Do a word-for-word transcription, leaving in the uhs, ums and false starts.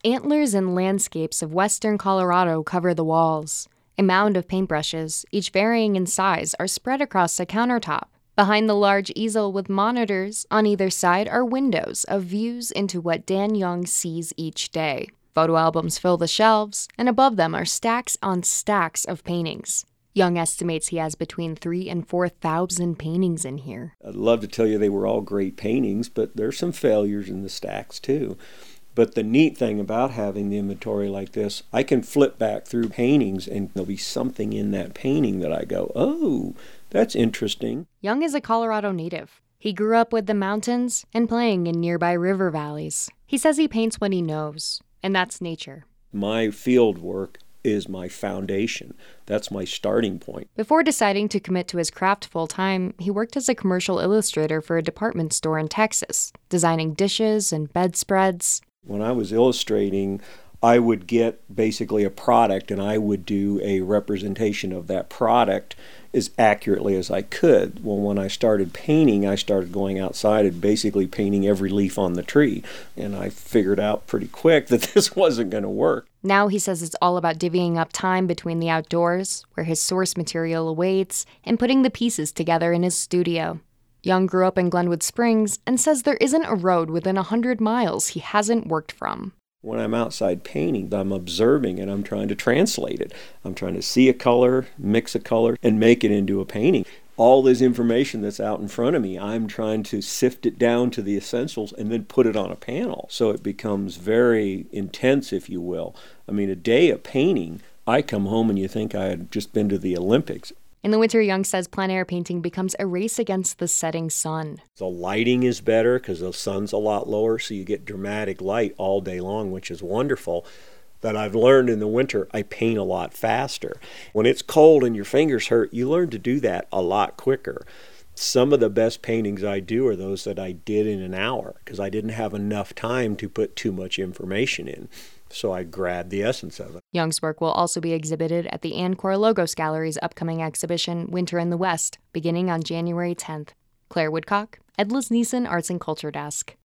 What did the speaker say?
Antlers and landscapes of western Colorado cover the walls. A mound of paintbrushes, each varying in size, are spread across the countertop. Behind the large easel with monitors on either side are windows of views into what Dan Young sees each day. Photo albums fill the shelves, and above them are stacks on stacks of paintings. Young estimates he has between three and four thousand paintings in here. I'd love to tell you they were all great paintings, but there's some failures in the stacks too. But the neat thing about having the inventory like this, I can flip back through paintings and there'll be something in that painting that I go, oh, that's interesting. Young is a Colorado native. He grew up with the mountains and playing in nearby river valleys. He says he paints what he knows, and that's nature. My field work is my foundation. That's my starting point. Before deciding to commit to his craft full-time, he worked as a commercial illustrator for a department store in Texas, designing dishes and bedspreads. When I was illustrating, I would get basically a product and I would do a representation of that product as accurately as I could. Well, when I started painting, I started going outside and basically painting every leaf on the tree. And I figured out pretty quick that this wasn't going to work. Now he says it's all about divvying up time between the outdoors, where his source material awaits, and putting the pieces together in his studio. Young grew up in Glenwood Springs and says there isn't a road within one hundred miles he hasn't worked from. When I'm outside painting, I'm observing and I'm trying to translate it. I'm trying to see a color, mix a color, and make it into a painting. All this information that's out in front of me, I'm trying to sift it down to the essentials and then put it on a panel. So it becomes very intense, if you will. I mean, a day of painting, I come home and you think I had just been to the Olympics. In the winter, Young says plein air painting becomes a race against the setting sun. The lighting is better because the sun's a lot lower, so you get dramatic light all day long, which is wonderful. But I've learned in the winter, I paint a lot faster. When it's cold and your fingers hurt, you learn to do that a lot quicker. Some of the best paintings I do are those that I did in an hour because I didn't have enough time to put too much information in. So I grabbed the essence of it. Young's work will also be exhibited at the Encore Logos Gallery's upcoming exhibition, Winter in the West, beginning on January tenth. Claire Woodcock, Edlis Neeson Arts and Culture Desk.